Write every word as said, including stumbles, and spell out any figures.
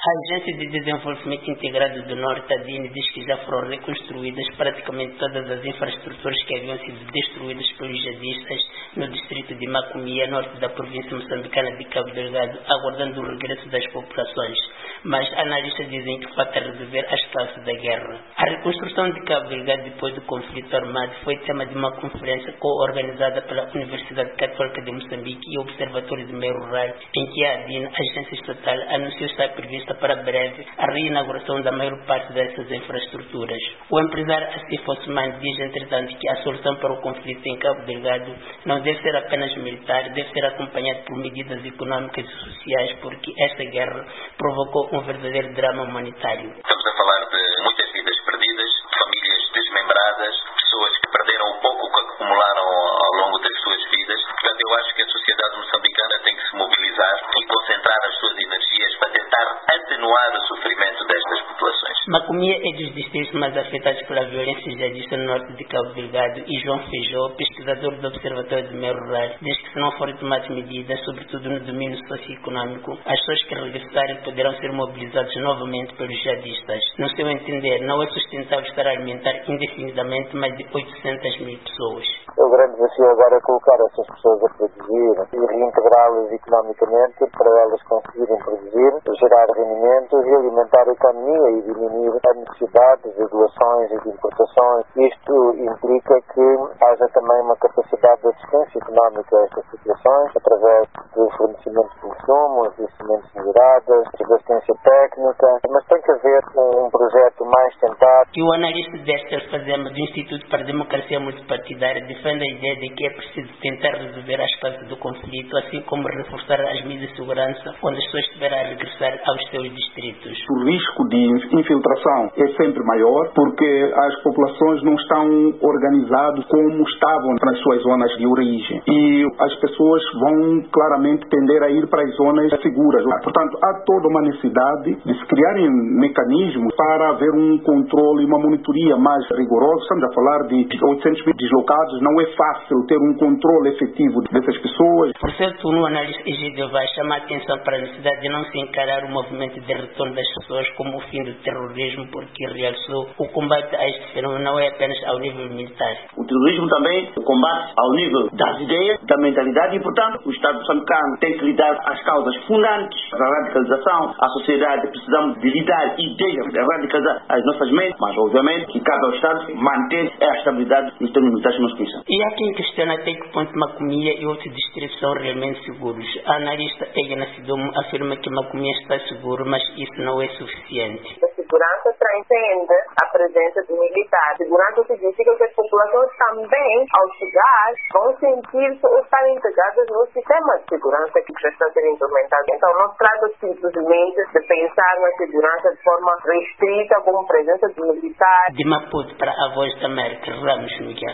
A Agência de Desenvolvimento Integrado do Norte, a D I N, diz que já foram reconstruídas praticamente todas as infraestruturas que haviam sido destruídas pelos jihadistas no distrito de Macomia, norte da província moçambicana de Cabo Delgado, aguardando o regresso das populações. Mas analistas dizem que falta resolver as causas da guerra. A reconstrução de Cabo Delgado depois do conflito armado foi tema de uma conferência co-organizada pela Universidade Católica de Moçambique e o Observatório de Meio Rural, em que a D I N, agência estatal, anunciou estar prevista para breve a reinauguração da maior parte dessas infraestruturas. O empresário Asif Osman diz, entretanto, que a solução para o conflito em Cabo Delgado não deve ser apenas militar, deve ser acompanhada por medidas econômicas e sociais, porque esta guerra provocou um verdadeiro drama humanitário. Estamos a falar de muitas vidas perdidas, famílias desmembradas, pessoas que perderam o pouco que acumularam ao longo das suas vidas. Portanto, eu acho que a sociedade moçambicana tem que se mobilizar e concentrar as suas energias para tentar atenuar o sofrimento destas populações. Macomia é dos distritos mais afetados pela violência jihadista no norte de Cabo Delgado e João Feijó, pesquisador do Observatório de Meio Rural, diz que se não forem tomadas medidas, sobretudo no domínio socioeconômico, as pessoas que regressarem poderão ser mobilizadas novamente pelos jihadistas. No seu entender, não é sustentável estar a alimentar indefinidamente mais de oitocentas mil pessoas. O grande desafio agora é colocar essas pessoas a produzir e reintegrá-las economicamente para elas conseguirem produzir, gerar rendimentos e alimentar a economia e diminuir a necessidade de doações e de importações. Isto implica que haja também uma capacidade de assistência económica a estas situações, através do fornecimento de insumos, de sementes melhoradas, de assistência técnica, mas tem que haver um projeto mais tentado. E o analista Dexter Fazema, do Instituto para a Democracia Multipartidária, defende a ideia de que é preciso tentar resolver as causas do conflito, assim como reforçar as medidas de segurança quando as pessoas estiverem a regressar aos seus distritos. O risco de infiltração é sempre maior porque as populações não estão organizadas como estavam nas suas zonas de origem e as pessoas vão claramente tender a ir para as zonas seguras. Portanto, há toda uma necessidade de se criarem mecanismos para haver um controle e uma monitoria mais rigorosa. Estamos a falar de oitocentos mil deslocados, não é fácil ter um controle efetivo dessas pessoas. Por seu turno, o analista Egídio vai chamar a atenção para a necessidade de não se encarar o movimento de retorno das pessoas como o fim do terrorismo, porque realçou o combate a este fenômeno não é apenas ao nível militar. O terrorismo também o combate ao nível das ideias, da mentalidade e, portanto, o Estado moçambicano tem que lidar às causas fundantes da radicalização. A sociedade precisamos de lidar ideias, de radicalizar as nossas mentes, mas obviamente que cabe ao Estado manter a estabilidade nos termos militares que nós conhecemos. E há quem questiona até que ponto Macomia e outros distritos são realmente seguros. A analista Egna Sidomo afirma que Macomia está seguro, mas isso não é suficiente. A segurança transcende a presença de militares. Segurança significa que as populações também, ao chegar, vão sentir-se ou estar integradas no sistema de segurança que já está a ser implementado. Então, não se trata simplesmente de pensar na segurança de forma restrita, como presença de militares. De Maputo para a Voz da América, Ramos Miguel.